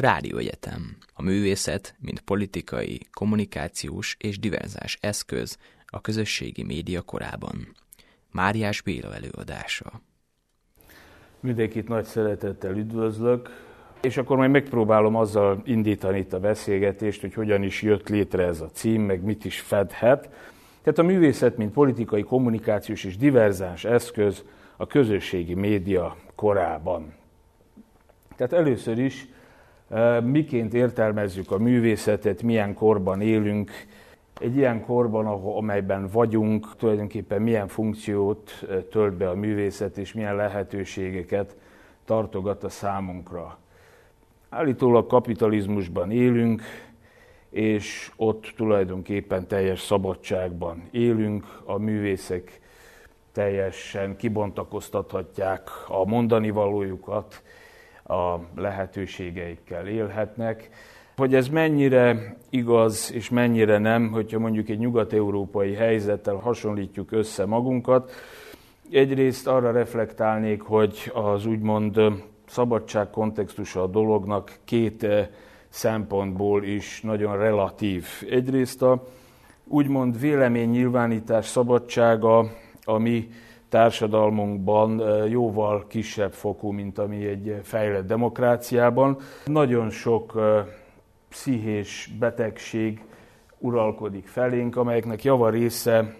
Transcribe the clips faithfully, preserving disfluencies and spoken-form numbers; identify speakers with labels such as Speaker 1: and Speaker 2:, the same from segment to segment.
Speaker 1: Rádióegyetem. A művészet, mint politikai, kommunikációs és diverzáns eszköz a közösségi média korában. Máriás Béla előadása.
Speaker 2: Mindenkit nagy szeretettel üdvözlök, és akkor majd megpróbálom azzal indítani itt a beszélgetést, hogy hogyan is jött létre ez a cím, meg mit is fedhet. Tehát a művészet, mint politikai, kommunikációs és diverzáns eszköz a közösségi média korában. Tehát először is miként értelmezzük a művészetet, milyen korban élünk, egy ilyen korban, amelyben vagyunk, tulajdonképpen milyen funkciót tölt be a művészet, és milyen lehetőségeket tartogat a számunkra. Állítólag kapitalizmusban élünk, és ott tulajdonképpen teljes szabadságban élünk, a művészek teljesen kibontakoztathatják a mondani valójukat, a lehetőségeikkel élhetnek. Hogy ez mennyire igaz és mennyire nem, hogyha mondjuk egy nyugat-európai helyzettel hasonlítjuk össze magunkat. Egyrészt arra reflektálnék, hogy az úgymond szabadság kontextusa a dolognak két szempontból is nagyon relatív. Egyrészt a úgymond véleménynyilvánítás szabadsága a mi társadalmunkban jóval kisebb fokú, mint ami egy fejlett demokráciában. Nagyon sok pszichés betegség uralkodik felénk, amelyeknek java része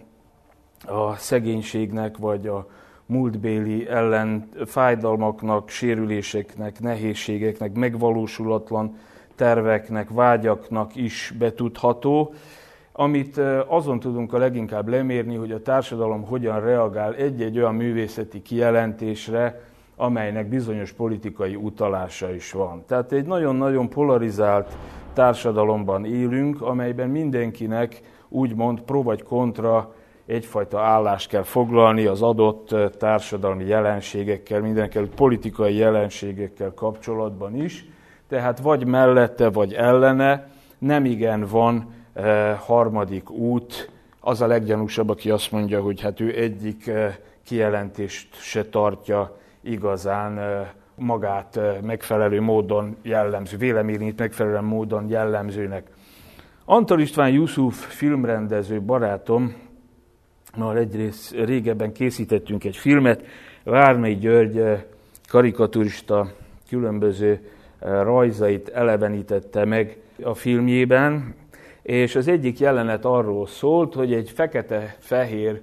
Speaker 2: a szegénységnek, vagy a múltbéli ellen fájdalmaknak, sérüléseknek, nehézségeknek, megvalósulatlan terveknek, vágyaknak is betudható, amit azon tudunk a leginkább lemérni, hogy a társadalom hogyan reagál egy-egy olyan művészeti kijelentésre, amelynek bizonyos politikai utalása is van. Tehát egy nagyon-nagyon polarizált társadalomban élünk, amelyben mindenkinek úgymond pro vagy kontra egyfajta állást kell foglalni az adott társadalmi jelenségekkel, mindenekelőtt politikai jelenségekkel kapcsolatban is. Tehát vagy mellette, vagy ellene, nemigen van eh, harmadik út. Az a leggyanúsabb, aki azt mondja, hogy hát ő egyik eh, kijelentést se tartja igazán eh, magát eh, megfelelő módon jellemző, véleményét megfelelő módon jellemzőnek. Antal István Jusuf filmrendező barátom, már egyrészt régebben készítettünk egy filmet, Várnai György karikaturista különböző rajzait elevenítette meg a filmjében, és az egyik jelenet arról szólt, hogy egy fekete-fehér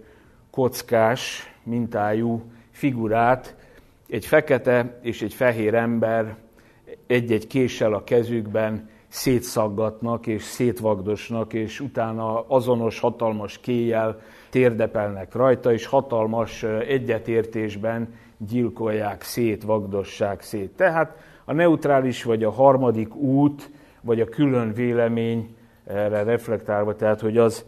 Speaker 2: kockás mintájú figurát egy fekete és egy fehér ember egy-egy késsel a kezükben szétszaggatnak és szétvagdosnak, és utána azonos hatalmas kéjjel térdepelnek rajta, és hatalmas egyetértésben gyilkolják szét, vagdossák szét. Tehát a neutrális vagy a harmadik út, vagy a külön véleményre reflektálva, tehát hogy az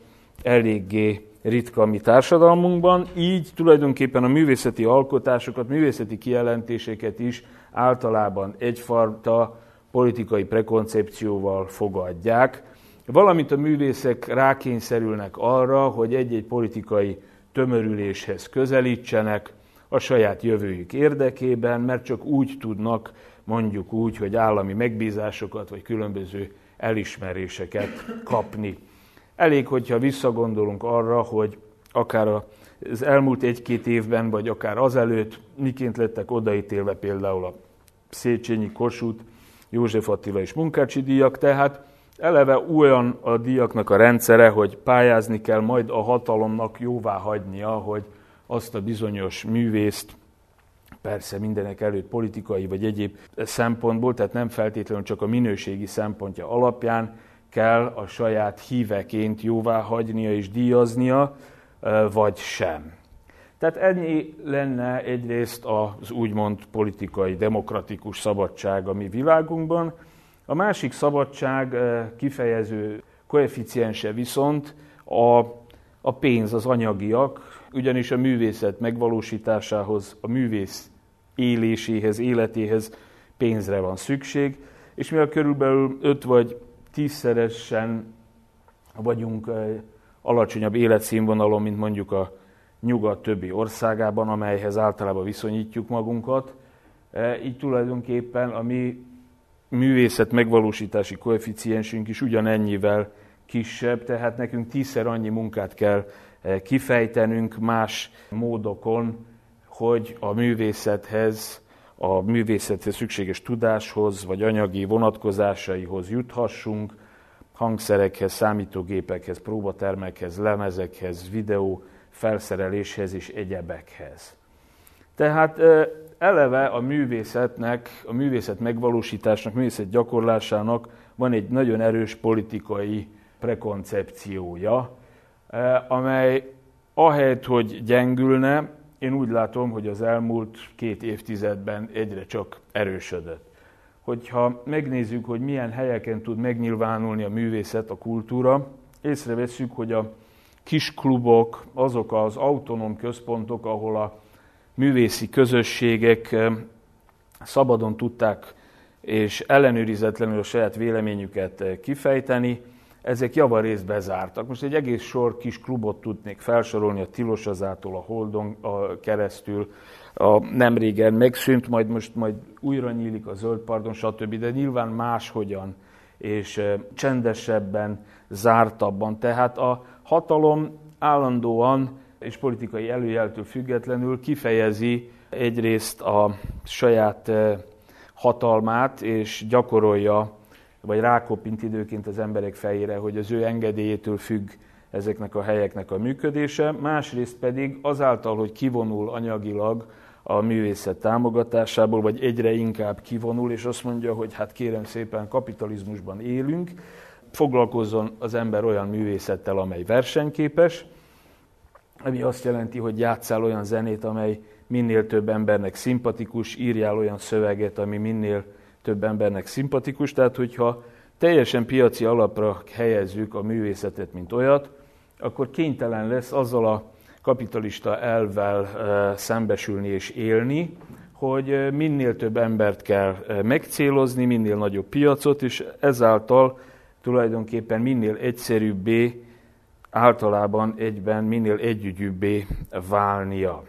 Speaker 2: eléggé ritka a mi társadalmunkban, így tulajdonképpen a művészeti alkotásokat, művészeti kijelentéseket is általában egyfajta politikai prekoncepcióval fogadják, valamint a művészek rákényszerülnek arra, hogy egy-egy politikai tömörüléshez közelítsenek a saját jövőjük érdekében, mert csak úgy tudnak, mondjuk úgy, hogy állami megbízásokat vagy különböző elismeréseket kapni. Elég, hogyha visszagondolunk arra, hogy akár az elmúlt egy-két évben, vagy akár azelőtt miként lettek odaítélve például a Széchenyi, Kossuth, József Attila és Munkácsi díjak, tehát eleve olyan a díjaknak a rendszere, hogy pályázni kell, majd a hatalomnak jóvá hagynia, hogy azt a bizonyos művészt, persze mindenek előtt politikai vagy egyéb szempontból, tehát nem feltétlenül csak a minőségi szempontja alapján kell a saját híveként jóvá hagynia és díjaznia, vagy sem. Tehát ennyi lenne egyrészt az úgymond politikai, demokratikus szabadság a mi világunkban. A másik szabadság kifejező koeficiense viszont a, a pénz, az anyagiak, ugyanis a művészet megvalósításához, a művész éléséhez, életéhez pénzre van szükség, és mivel körülbelül öt vagy tízszeresen vagyunk alacsonyabb életszínvonalon, mint mondjuk a nyugat többi országában, amelyhez általában viszonyítjuk magunkat, így tulajdonképpen a mi művészet megvalósítási koeficiensünk is ugyanennyivel kisebb, tehát nekünk tízszer annyi munkát kell kifejtenünk más módokon, hogy a művészethez, a művészethez szükséges tudáshoz, vagy anyagi vonatkozásaihoz juthassunk, hangszerekhez, számítógépekhez, próbatermekhez, lemezekhez, videó felszereléshez és egyebekhez. Tehát eleve a művészetnek, a művészet megvalósításnak, a művészet gyakorlásának van egy nagyon erős politikai prekoncepciója, amely ahelyett, hogy gyengülne, én úgy látom, hogy az elmúlt két évtizedben egyre csak erősödött. Hogyha megnézzük, hogy milyen helyeken tud megnyilvánulni a művészet, a kultúra, észrevesszük, hogy a kis klubok, azok az autonóm központok, ahol a művészi közösségek szabadon tudták és ellenőrizetlenül a saját véleményüket kifejteni, ezek javarészt bezártak. Most egy egész sor kis klubot tudnék felsorolni, a Tilosazától, a Holdon a keresztül, a nemrégen megszűnt, majd most majd újra nyílik a Zöld Pardon, stb., de nyilván máshogyan és csendesebben, zártabban. Tehát a hatalom állandóan és politikai előjeltől függetlenül kifejezi egyrészt a saját hatalmát, és gyakorolja, vagy rákoppint időként az emberek fejére, hogy az ő engedélyétől függ ezeknek a helyeknek a működése, másrészt pedig azáltal, hogy kivonul anyagilag a művészet támogatásából, vagy egyre inkább kivonul, és azt mondja, hogy hát kérem szépen, kapitalizmusban élünk, foglalkozzon az ember olyan művészettel, amely versenyképes, ami azt jelenti, hogy játsszál olyan zenét, amely minél több embernek szimpatikus, írjál olyan szöveget, ami minél több embernek szimpatikus. Tehát, hogyha teljesen piaci alapra helyezzük a művészetet, mint olyat, akkor kénytelen lesz azzal a kapitalista elvvel szembesülni és élni, hogy minél több embert kell megcélozni, minél nagyobb piacot, és ezáltal tulajdonképpen minél egyszerűbbé, általában egyben minél együgyűbbé válnia.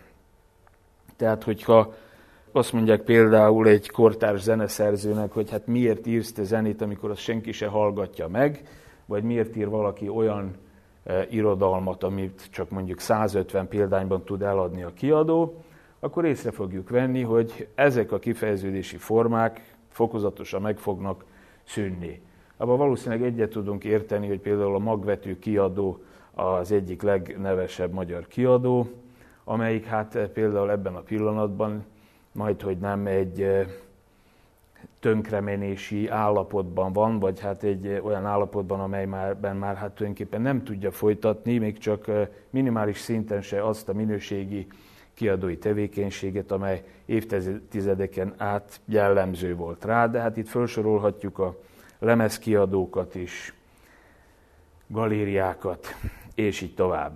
Speaker 2: Tehát, hogyha azt mondják például egy kortárs zeneszerzőnek, hogy hát miért írsz te zenét, amikor azt senki se hallgatja meg, vagy miért ír valaki olyan e, irodalmat, amit csak mondjuk százötven példányban tud eladni a kiadó, akkor észre fogjuk venni, hogy ezek a kifejeződési formák fokozatosan meg fognak szűnni. Abban valószínűleg egyet tudunk érteni, hogy például a Magvető kiadó az egyik legnevesebb magyar kiadó, amelyik hát például ebben a pillanatban majdhogy nem egy tönkremenési állapotban van, vagy hát egy olyan állapotban, amelyben már hát tulajdonképpen nem tudja folytatni, még csak minimális szinten se azt a minőségi kiadói tevékenységet, amely évtizedeken át jellemző volt rá, de hát itt felsorolhatjuk a lemezkiadókat is, galériákat, és így tovább.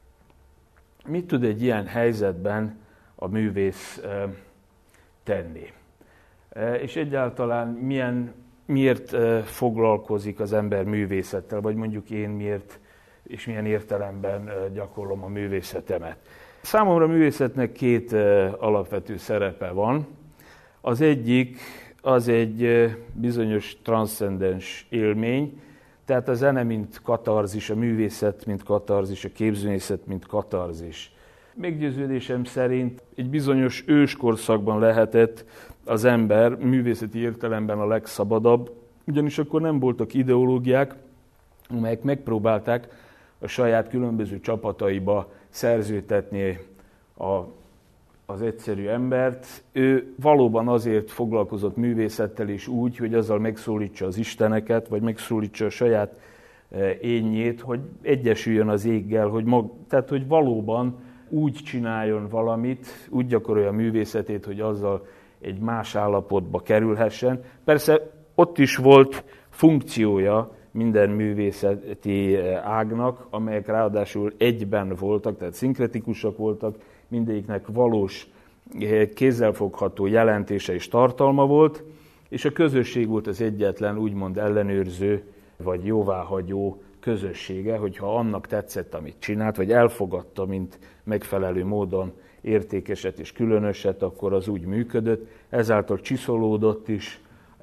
Speaker 2: Mit tud egy ilyen helyzetben a művész tenni? És egyáltalán milyen, miért foglalkozik az ember művészettel, vagy mondjuk én miért és milyen értelemben gyakorlom a művészetemet. Számomra a művészetnek két alapvető szerepe van. Az egyik az egy bizonyos transzcendens élmény, tehát a zene mint katarzis, a művészet mint katarzis, a képzőművészet mint katarzis. Meggyőződésem szerint egy bizonyos őskorszakban lehetett az ember művészeti értelemben a legszabadabb, ugyanis akkor nem voltak ideológiák, amelyek megpróbálták a saját különböző csapataiba szerződtetni a, az egyszerű embert. Ő valóban azért foglalkozott művészettel is úgy, hogy azzal megszólítsa az isteneket, vagy megszólítsa a saját énjét, hogy egyesüljön az éggel, hogy mag, tehát hogy valóban úgy csináljon valamit, úgy gyakorolja a művészetét, hogy azzal egy más állapotba kerülhessen. Persze ott is volt funkciója minden művészeti ágnak, amelyek ráadásul egyben voltak, tehát szinkretikusak voltak, mindegyiknek valós, kézzelfogható jelentése és tartalma volt, és a közösség volt az egyetlen úgymond ellenőrző vagy jóváhagyó közössége, hogyha annak tetszett, amit csinált, vagy elfogadta, mint megfelelő módon értékeset és különöset, akkor az úgy működött, ezáltal csiszolódott is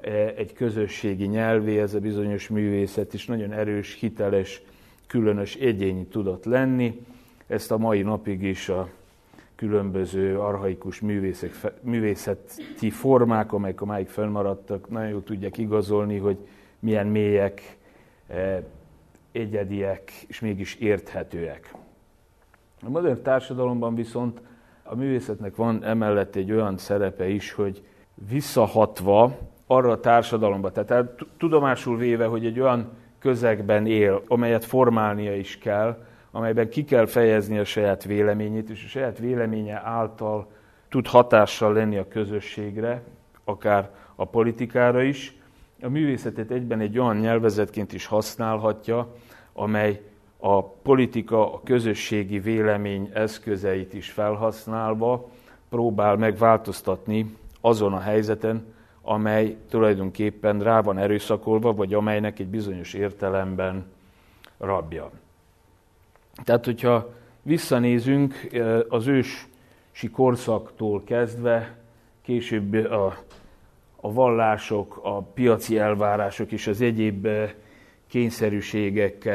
Speaker 2: egy közösségi nyelvé, ez a bizonyos művészet is nagyon erős, hiteles, különös, egyéni tudott lenni. Ezt a mai napig is a különböző archaikus művészek, művészeti formák, amelyek a máig fennmaradtak, nagyon jól tudják igazolni, hogy milyen mélyek, egyediek, és mégis érthetőek. A modern társadalomban viszont a művészetnek van emellett egy olyan szerepe is, hogy visszahatva arra a társadalomba, tehát tudomásul véve, hogy egy olyan közegben él, amelyet formálnia is kell, amelyben ki kell fejezni a saját véleményét, és a saját véleménye által tud hatással lenni a közösségre, akár a politikára is. A művészetet egyben egy olyan nyelvezetként is használhatja, amely a politika, a közösségi vélemény eszközeit is felhasználva próbál megváltoztatni azon a helyzeten, amely tulajdonképpen rá van erőszakolva, vagy amelynek egy bizonyos értelemben rabja. Tehát, hogyha visszanézünk az ősi korszaktól kezdve, később a, a vallások, a piaci elvárások és az egyéb kényszerűségek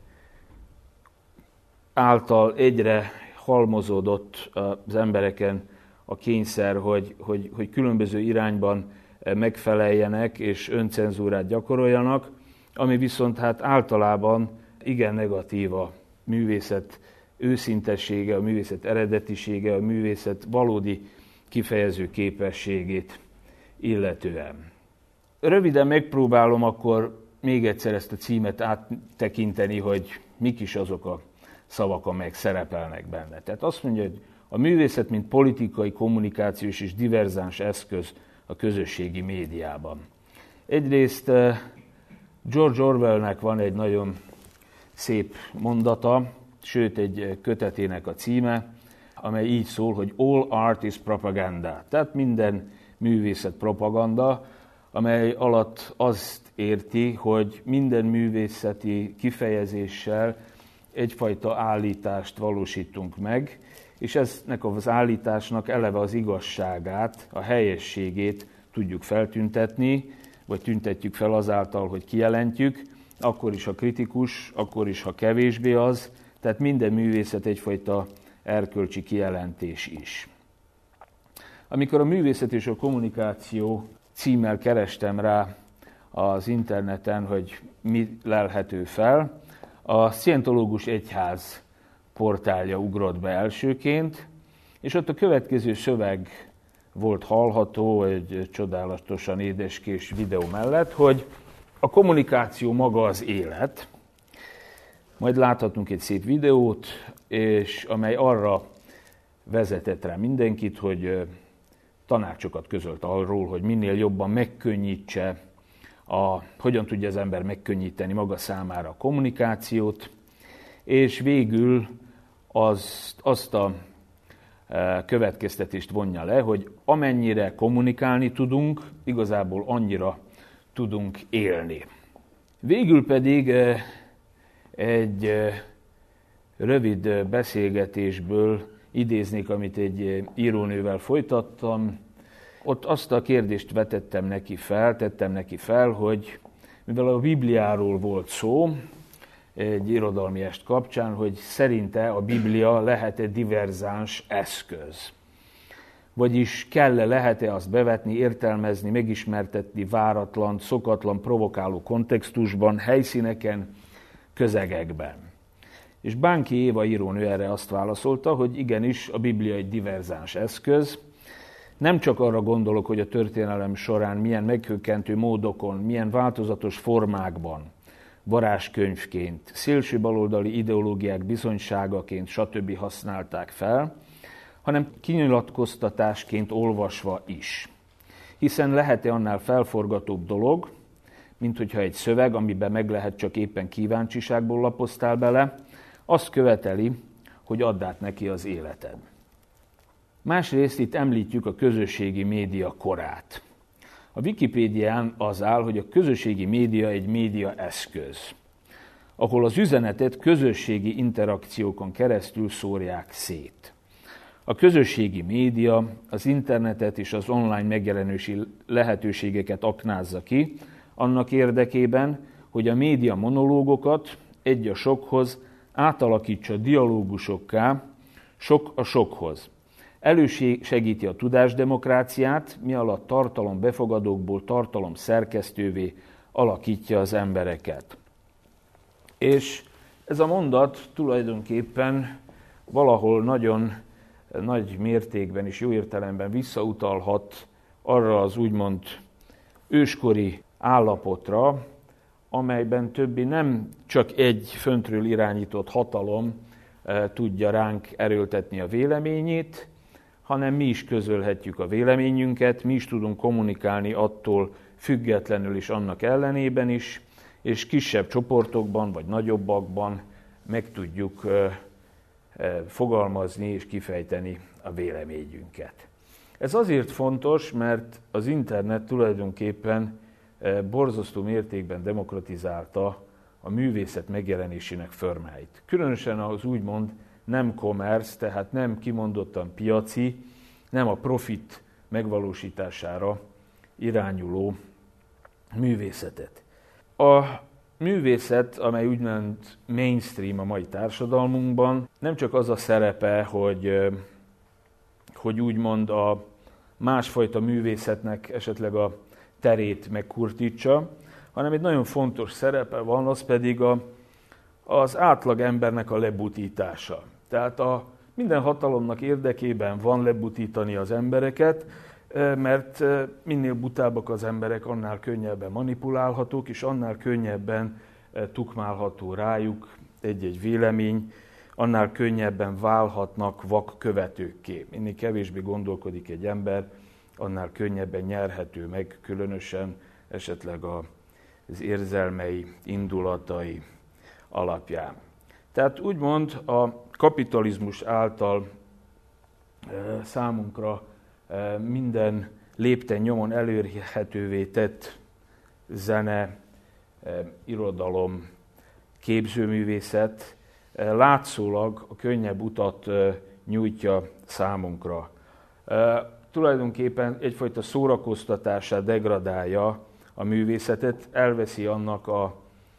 Speaker 2: által egyre halmozódott az embereken a kényszer, hogy, hogy, hogy különböző irányban megfeleljenek és öncenzúrát gyakoroljanak, ami viszont hát általában igen negatív a művészet őszintessége, a művészet eredetisége, a művészet valódi kifejező képességét illetően. Röviden megpróbálom akkor még egyszer ezt a címet áttekinteni, hogy mik is azok a szavak, amelyek szerepelnek benne. Tehát azt mondja, hogy a művészet, mint politikai, kommunikációs és diverzáns eszköz a közösségi médiában. Egyrészt George Orwellnek van egy nagyon szép mondata, sőt egy kötetének a címe, amely így szól, hogy all art is propaganda. Tehát minden művészet propaganda, amely alatt azt érti, hogy minden művészeti kifejezéssel egyfajta állítást valósítunk meg, és eznek az állításnak eleve az igazságát, a helyességét tudjuk feltüntetni, vagy tüntetjük fel azáltal, hogy kijelentjük, akkor is, ha kritikus, akkor is, ha kevésbé az, tehát minden művészet egyfajta erkölcsi kijelentés is. Amikor a művészet és a kommunikáció címmel kerestem rá az interneten, hogy mi lelhető fel, a Scientológus Egyház portálja ugrott be elsőként, és ott a következő szöveg volt hallható egy csodálatosan édeskés videó mellett, hogy a kommunikáció maga az élet. Majd láthatunk egy szép videót, és amely arra vezetett rá mindenkit, hogy tanácsokat közölt arról, hogy minél jobban megkönnyítse, a, hogyan tudja az ember megkönnyíteni maga számára a kommunikációt, és végül az, azt a következtetést vonja le, hogy amennyire kommunikálni tudunk, igazából annyira tudunk élni. Végül pedig egy rövid beszélgetésből idéznék, amit egy írónővel folytattam. Ott azt a kérdést vetettem neki fel, tettem neki fel, hogy mivel a Bibliáról volt szó, egy irodalmi est kapcsán, hogy szerinte a Biblia lehet-e diverzáns eszköz. Vagyis kell-e, lehet-e azt bevetni, értelmezni, megismertetni váratlan, szokatlan, provokáló kontextusban, helyszíneken, közegekben. És Bánki Éva írónő erre azt válaszolta, hogy igenis a Biblia egy diverzáns eszköz. Nem csak arra gondolok, hogy a történelem során milyen meghökkentő módokon, milyen változatos formákban, varázskönyvként, szélső baloldali ideológiák bizonyságaként, stb. Használták fel, hanem kinyilatkoztatásként olvasva is. Hiszen lehet-e annál felforgatóbb dolog, mint hogyha egy szöveg, amiben meg lehet csak éppen kíváncsiságból lapoztál bele, azt követeli, hogy add át neki az életed. Másrészt itt említjük a közösségi média korát. A Wikipédián az áll, hogy a közösségi média egy média eszköz, ahol az üzenetet közösségi interakciókon keresztül szórják szét. A közösségi média az internetet és az online megjelenési lehetőségeket aknázza ki, annak érdekében, hogy a média monológokat egy a sokhoz átalakítsa dialógusokká, sok a sokhoz. Elősegíti a tudásdemokráciát, mi alatt tartalom befogadókból tartalom szerkesztővé alakítja az embereket. És ez a mondat tulajdonképpen valahol nagyon nagy mértékben és jó értelemben visszautalhat arra az úgymond őskori állapotra, amelyben többi nem csak egy föntről irányított hatalom e, tudja ránk erőltetni a véleményét, hanem mi is közölhetjük a véleményünket, mi is tudunk kommunikálni attól függetlenül is annak ellenében is, és kisebb csoportokban vagy nagyobbakban meg tudjuk e, e, fogalmazni és kifejteni a véleményünket. Ez azért fontos, mert az internet tulajdonképpen borzasztó mértékben demokratizálta a művészet megjelenésének formáit. Különösen az úgymond nem commerce, tehát nem kimondottan piaci, nem a profit megvalósítására irányuló művészetet. A művészet, amely úgymond mainstream a mai társadalmunkban, nem csak az a szerepe, hogy, hogy úgymond a másfajta művészetnek esetleg a terét megkurtítsa, hanem egy nagyon fontos szerepe van, az pedig a, az átlag embernek a lebutítása. Tehát a minden hatalomnak érdekében van lebutítani az embereket, mert minél butábbak az emberek, annál könnyebben manipulálhatók, és annál könnyebben tukmálható rájuk egy-egy vélemény, annál könnyebben válhatnak vak követőkké. Minél kevésbé gondolkodik egy ember, annál könnyebben nyerhető meg, különösen esetleg az érzelmei, indulatai alapján. Tehát úgymond a kapitalizmus által számunkra minden lépten nyomon elérhetővé tett zene, irodalom, képzőművészet látszólag a könnyebb utat nyújtja számunkra. Tulajdonképpen egyfajta szórakoztatását degradálja a művészetet, elveszi annak a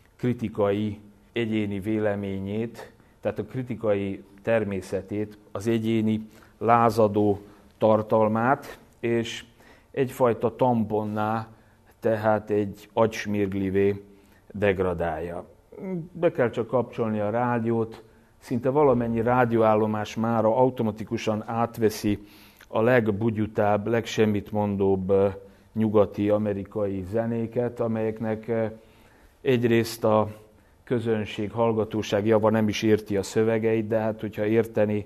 Speaker 2: kritikai egyéni véleményét, tehát a kritikai természetét, az egyéni lázadó tartalmát, és egyfajta tamponná, tehát egy agysmirglivé degradálja. Be kell csak kapcsolni a rádiót, szinte valamennyi rádióállomás mára automatikusan átveszi a legbugyutább, legsemmitmondóbb nyugati amerikai zenéket, amelyeknek egyrészt a közönség, hallgatóság java nem is érti a szövegeit, de hát hogyha érteni,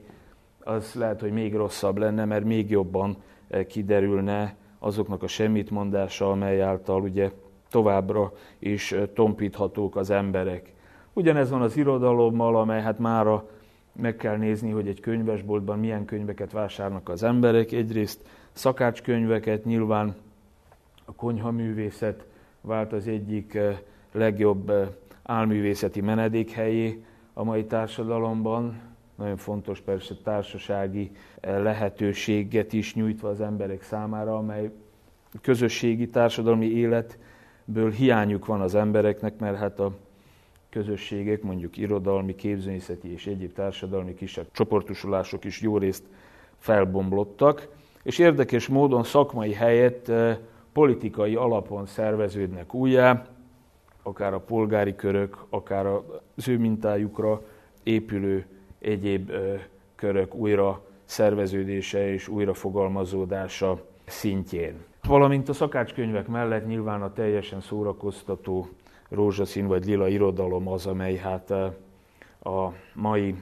Speaker 2: az lehet, hogy még rosszabb lenne, mert még jobban kiderülne azoknak a semmitmondása, amely által ugye továbbra is tompíthatók az emberek. Ugyanez van az irodalommal, amely hát mára meg kell nézni, hogy egy könyvesboltban milyen könyveket vásárolnak az emberek. Egyrészt szakácskönyveket, nyilván a konyhaművészet vált az egyik legjobb álművészeti menedékhelyé a mai társadalomban. Nagyon fontos persze társasági lehetőséget is nyújtva az emberek számára, amely közösségi társadalmi életből hiányuk van az embereknek, mert hát a közösségek, mondjuk irodalmi, képzőművészeti és egyéb társadalmi kisebb csoportosulások is jó részt felbomlottak, és érdekes módon szakmai helyett politikai alapon szerveződnek újjá, akár a polgári körök, akár az ő mintájukra épülő egyéb körök újra szerveződése és újrafogalmazódása szintjén. Valamint a szakácskönyvek mellett nyilván a teljesen szórakoztató rózsaszín vagy lila irodalom az, amely hát a mai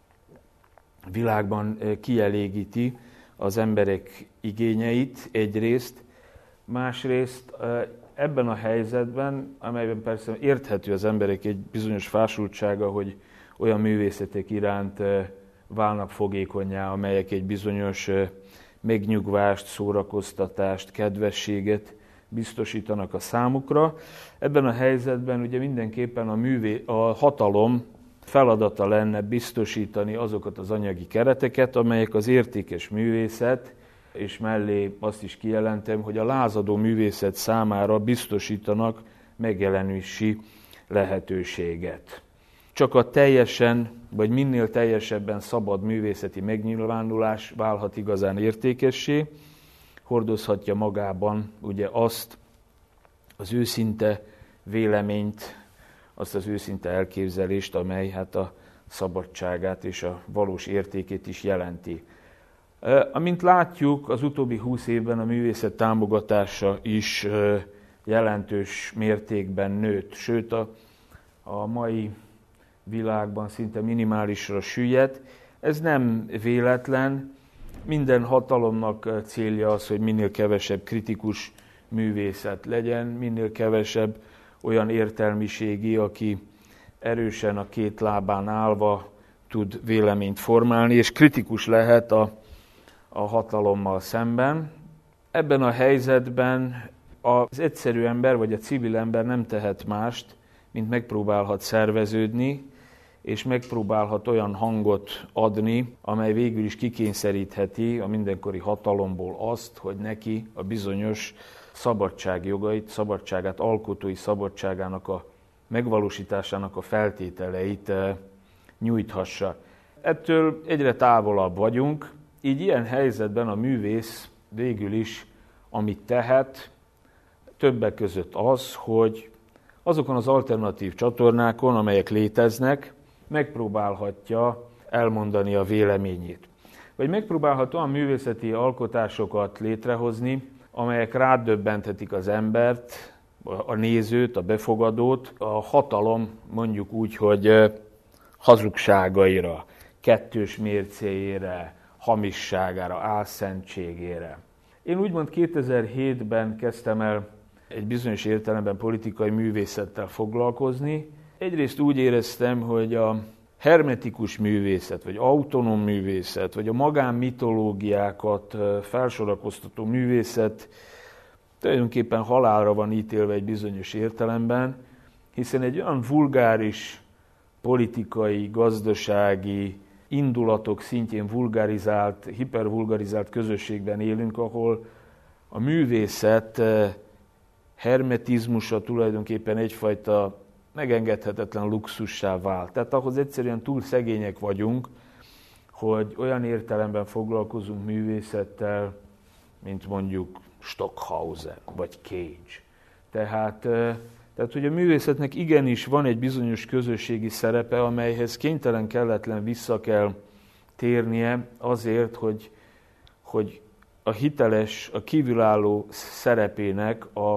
Speaker 2: világban kielégíti az emberek igényeit egyrészt, másrészt ebben a helyzetben, amelyben persze érthető az emberek egy bizonyos fásultsága, hogy olyan művészetek iránt válnak fogékonnyá, amelyek egy bizonyos megnyugvást, szórakoztatást, kedvességet biztosítanak a számukra. Ebben a helyzetben ugye mindenképpen a, művé, a hatalom feladata lenne biztosítani azokat az anyagi kereteket, amelyek az értékes művészet, és mellé azt is kijelentem, hogy a lázadó művészet számára biztosítanak megjelenési lehetőséget. Csak a teljesen, vagy minél teljesebben szabad művészeti megnyilvánulás válhat igazán értékessé, hordozhatja magában ugye azt az őszinte véleményt, azt az őszinte elképzelést, amely hát a szabadságát és a valós értékét is jelenti. Amint látjuk, az utóbbi húsz évben a művészet támogatása is jelentős mértékben nőtt, sőt a, a mai világban szinte minimálisra süllyedt. Ez nem véletlen, minden hatalomnak célja az, hogy minél kevesebb kritikus művészet legyen, minél kevesebb olyan értelmiségi, aki erősen a két lábán állva tud véleményt formálni, és kritikus lehet a, a hatalommal szemben. Ebben a helyzetben az egyszerű ember, vagy a civil ember nem tehet mást, mint megpróbálhat szerveződni, és megpróbálhat olyan hangot adni, amely végül is kikényszerítheti a mindenkori hatalomból azt, hogy neki a bizonyos szabadságjogait, szabadságát, alkotói szabadságának a megvalósításának a feltételeit nyújthassa. Ettől egyre távolabb vagyunk, így ilyen helyzetben a művész végül is, amit tehet, többek között az, hogy azokon az alternatív csatornákon, amelyek léteznek, megpróbálhatja elmondani a véleményét. Vagy megpróbálhat olyan művészeti alkotásokat létrehozni, amelyek rádöbbenthetik az embert, a nézőt, a befogadót, a hatalom mondjuk úgy, hogy hazugságaira, kettős mércéjére, hamisságára, álszentségére. Én úgymond kétezer-hétben kezdtem el egy bizonyos értelemben politikai művészettel foglalkozni. Egyrészt úgy éreztem, hogy a hermetikus művészet, vagy autonóm művészet, vagy a magánmitológiákat felsorakoztató művészet tulajdonképpen halálra van ítélve egy bizonyos értelemben, hiszen egy olyan vulgáris politikai, gazdasági indulatok szintjén vulgarizált, hipervulgarizált közösségben élünk, ahol a művészet hermetizmusa tulajdonképpen egyfajta megengedhetetlen luxussá vált. Tehát ahhoz egyszerűen túl szegények vagyunk, hogy olyan értelemben foglalkozunk művészettel, mint mondjuk Stockhausen vagy Cage. Tehát, tehát, hogy a művészetnek igenis van egy bizonyos közösségi szerepe, amelyhez kénytelen kelletlen vissza kell térnie azért, hogy, hogy a hiteles, a kívülálló szerepének a,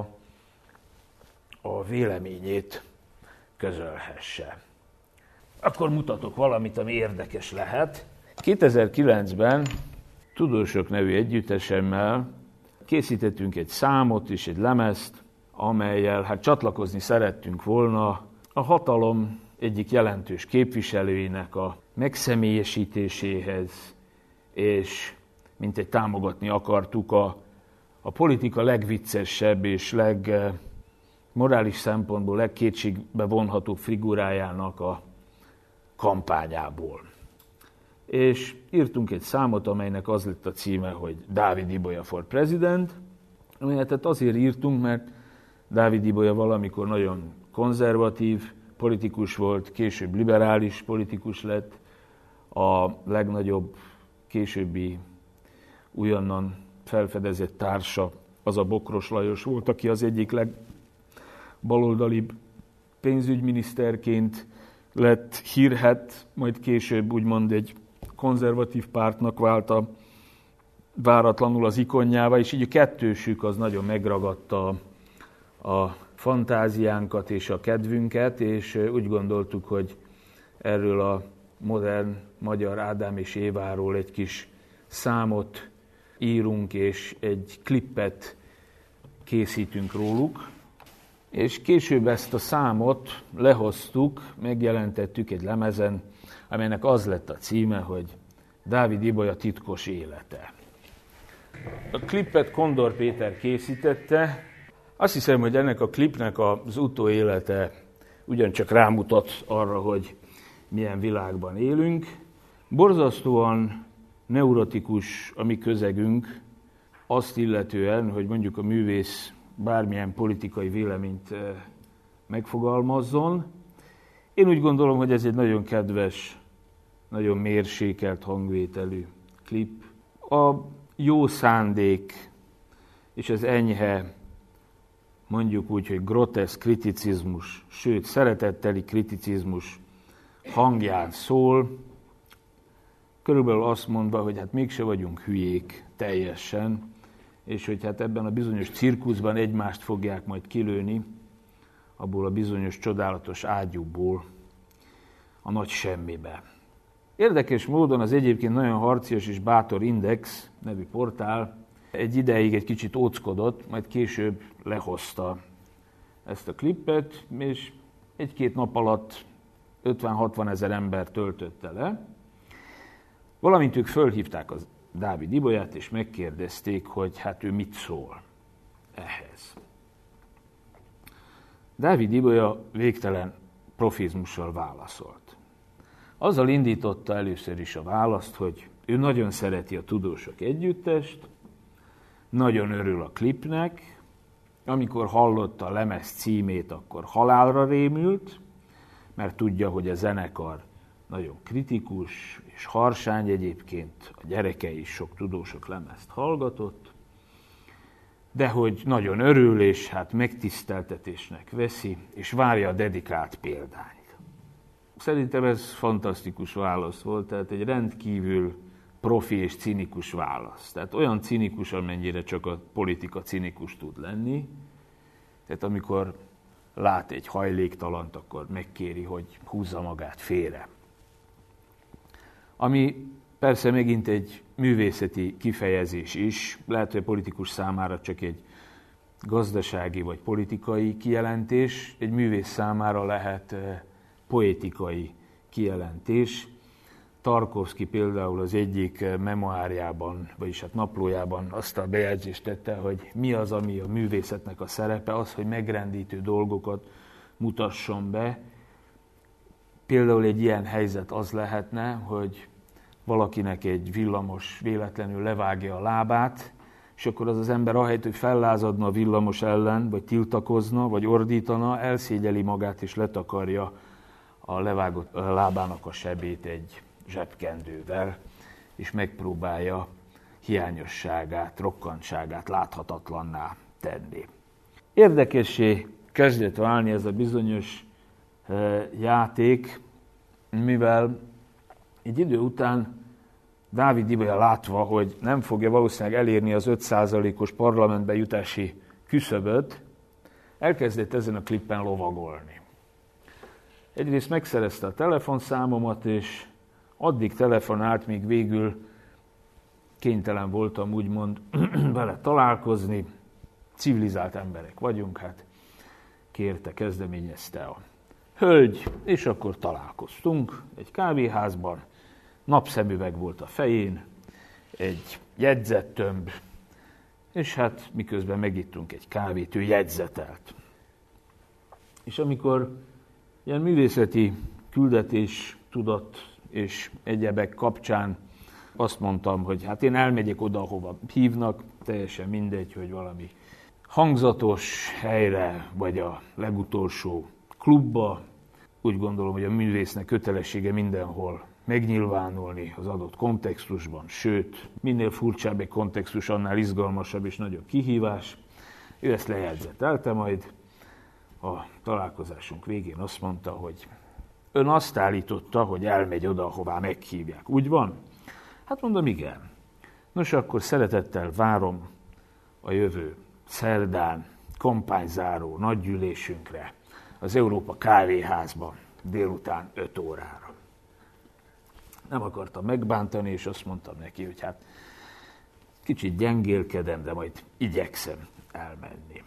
Speaker 2: a véleményét közölhesse. Akkor mutatok valamit, ami érdekes lehet. kétezer-kilencben Tudósok nevű együttesemmel készítettünk egy számot és egy lemezt, amellyel hát csatlakozni szerettünk volna a hatalom egyik jelentős képviselőinek a megszemélyesítéséhez, és mintegy támogatni akartuk a, a politika legviccesebb és leg morális szempontból legkétségbe vonhatóbb figurájának a kampányából. És írtunk egy számot, amelynek az lett a címe, hogy Dávid Ibolya for President, amelyet azért írtunk, mert Dávid Ibolya valamikor nagyon konzervatív politikus volt, később liberális politikus lett, a legnagyobb későbbi újonnan felfedezett társa az a Bokros Lajos volt, aki az egyik legbaloldalibb pénzügyminiszterként lett hírhedt, majd később úgymond egy konzervatív pártnak vált a váratlanul az ikonjává, és így a kettősük az nagyon megragadta a fantáziánkat és a kedvünket, és úgy gondoltuk, hogy erről a modern magyar Ádám és Éváról egy kis számot írunk, és egy klippet készítünk róluk. És később ezt a számot lehoztuk, megjelentettük egy lemezen, amelynek az lett a címe, hogy Dávid Ibolya titkos élete. A klippet Kondor Péter készítette. Azt hiszem, hogy ennek a klipnek az utóélete ugyancsak rámutat arra, hogy milyen világban élünk. Borzasztóan neurotikus a mi közegünk azt illetően, hogy mondjuk a művész bármilyen politikai véleményt megfogalmazzon. Én úgy gondolom, hogy ez egy nagyon kedves, nagyon mérsékelt hangvételű klip. A jó szándék és az enyhe, mondjuk úgy, hogy groteszk kriticizmus, sőt, szeretetteli kriticizmus hangján szól, körülbelül azt mondva, hogy hát mégse vagyunk hülyék teljesen, és hogy hát ebben a bizonyos cirkuszban egymást fogják majd kilőni, abból a bizonyos csodálatos ágyúból a nagy semmibe. Érdekes módon az egyébként nagyon harcias és bátor Index nevű portál egy ideig egy kicsit óckodott, majd később lehozta ezt a klippet, és egy-két nap alatt ötven-hatvan ezer ember töltötte le. Valamint ők fölhívták az Dávid Ibolyát, és megkérdezték, hogy hát ő mit szól ehhez. Dávid Ibolya végtelen profizmussal válaszolt. Azzal indította először is a választ, hogy ő nagyon szereti a Tudósok Együttest, nagyon örül a klipnek, amikor hallotta a lemez címét, akkor halálra rémült, mert tudja, hogy a zenekar nagyon kritikus és harsány egyébként, a gyerekei is sok Tudósok lemezt hallgatott, de hogy nagyon örül, és hát megtiszteltetésnek veszi, és várja a dedikált példányt. Szerintem ez fantasztikus válasz volt, tehát egy rendkívül profi és cinikus válasz. Tehát olyan cinikus, amennyire csak a politika cinikus tud lenni. Tehát amikor lát egy hajléktalant, akkor megkéri, hogy húzza magát félre. Ami persze megint egy művészeti kifejezés is, lehet, hogy a politikus számára csak egy gazdasági vagy politikai kijelentés, egy művész számára lehet poétikai kijelentés. Tarkovszky például az egyik memoárjában, vagyis hát naplójában azt a bejegyzést tette, hogy mi az, ami a művészetnek a szerepe, az, hogy megrendítő dolgokat mutasson be. Például egy ilyen helyzet az lehetne, hogy valakinek egy villamos véletlenül levágja a lábát, és akkor az az ember ahelyett, hogy fellázadna a villamos ellen, vagy tiltakozna, vagy ordítana, elszégyeli magát és letakarja a levágott lábának a sebét egy zsebkendővel, és megpróbálja hiányosságát, rokkantságát láthatatlanná tenni. Érdekessé kezdett válni ez a bizonyos játék, mivel egy idő után Dávid Ibolya látva, hogy nem fogja valószínűleg elérni az öt százalékos parlamentbe jutási küszöböt, elkezdett ezen a klippen lovagolni. Egyrészt megszerezte a telefonszámomat, és addig telefonált, míg végül kénytelen voltam úgymond vele találkozni. Civilizált emberek vagyunk, hát kérte, kezdeményezte a hölgy, és akkor találkoztunk egy kávéházban, napszemüveg volt a fején, egy jegyzettömb, és hát miközben megittunk egy kávét, ő jegyzetelt. És amikor ilyen művészeti küldetés tudat és egyebek kapcsán azt mondtam, hogy hát én elmegyek oda, ahova hívnak, teljesen mindegy, hogy valami hangzatos helyre, vagy a legutolsó klubba. Úgy gondolom, hogy a művésznek kötelessége mindenhol megnyilvánulni az adott kontextusban, sőt, minél furcsább egy kontextus, annál izgalmasabb és nagyobb kihívás. Ő ezt lejegyzetelte, majd a találkozásunk végén azt mondta, hogy ön azt állította, hogy elmegy oda, ahová meghívják. Úgy van? Hát mondom, igen. Nos, akkor szeretettel várom a jövő szerdán kampányzáró nagygyűlésünkre az Európa kávéházban délután öt órára. Nem akartam megbántani, és azt mondtam neki, hogy hát kicsit gyengélkedem, de majd igyekszem elmenni.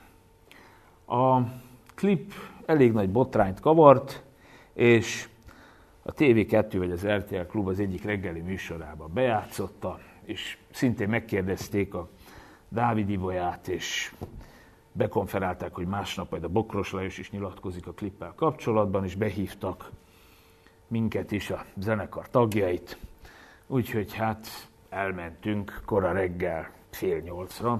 Speaker 2: A klip elég nagy botrányt kavart, és a té vé kettő vagy az er té el Klub az egyik reggeli műsorába bejátszotta, és szintén megkérdezték a Dávid Ibolyát, és bekonferálták, hogy másnap majd a Bokros Lajos is nyilatkozik a klippel kapcsolatban, és behívtak minket is, a zenekar tagjait. Úgyhogy hát elmentünk kora reggel fél nyolcra,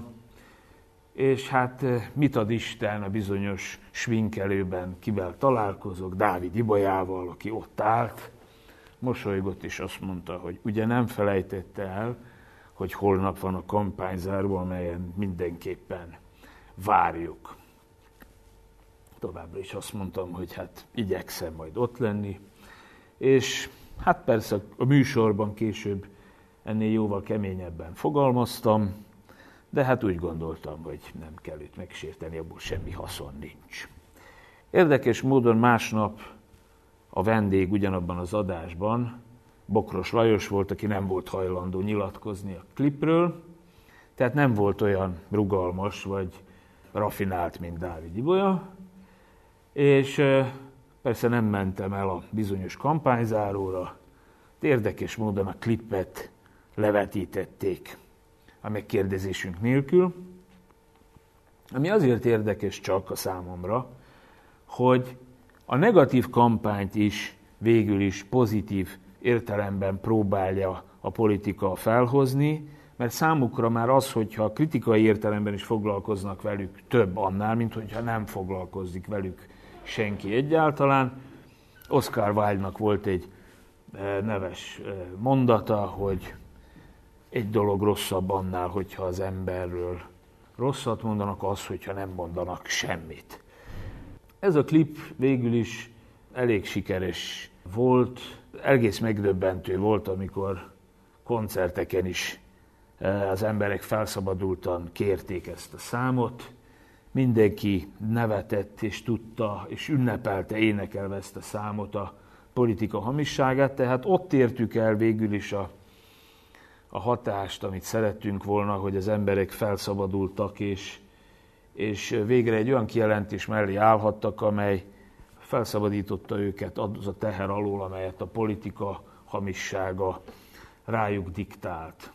Speaker 2: és hát mit ad Isten a bizonyos sminkelőben, kivel találkozok, Dávid Ibolyával, aki ott állt, mosolygott, és azt mondta, hogy ugye nem felejtette el, hogy holnap van a kampányzáró, amelyen mindenképpen várjuk. Továbbra is azt mondtam, hogy hát igyekszem majd ott lenni, és hát persze a műsorban később ennél jóval keményebben fogalmaztam, de hát úgy gondoltam, hogy nem kell őt megsérteni, abból semmi haszon nincs. Érdekes módon másnap a vendég ugyanabban az adásban Bokros Lajos volt, aki nem volt hajlandó nyilatkozni a klipről, tehát nem volt olyan rugalmas vagy rafinált, mint Dávid Ibolya, és persze nem mentem el a bizonyos kampányzáróra, de érdekes módon a klipet levetítették a megkérdezésünk nélkül, ami azért érdekes csak a számomra, hogy a negatív kampányt is végül is pozitív értelemben próbálja a politika felhozni, mert számukra már az, hogyha a kritikai értelemben is foglalkoznak velük, több annál, mint hogyha nem foglalkozik velük senki egyáltalán. Oscar Wilde-nak volt egy neves mondata, hogy egy dolog rosszabb annál, hogyha az emberről rosszat mondanak, az, hogyha nem mondanak semmit. Ez a klip végül is elég sikeres volt, egész megdöbbentő volt, amikor koncerteken is az emberek felszabadultan kérték ezt a számot. Mindenki nevetett és tudta, és ünnepelte, énekelve ezt a számot, a politika hamisságát, tehát ott értük el végül is a, a hatást, amit szerettünk volna, hogy az emberek felszabadultak, és, és végre egy olyan kijelentés mellé állhattak, amely felszabadította őket az a teher alól, amelyet a politika hamissága rájuk diktált.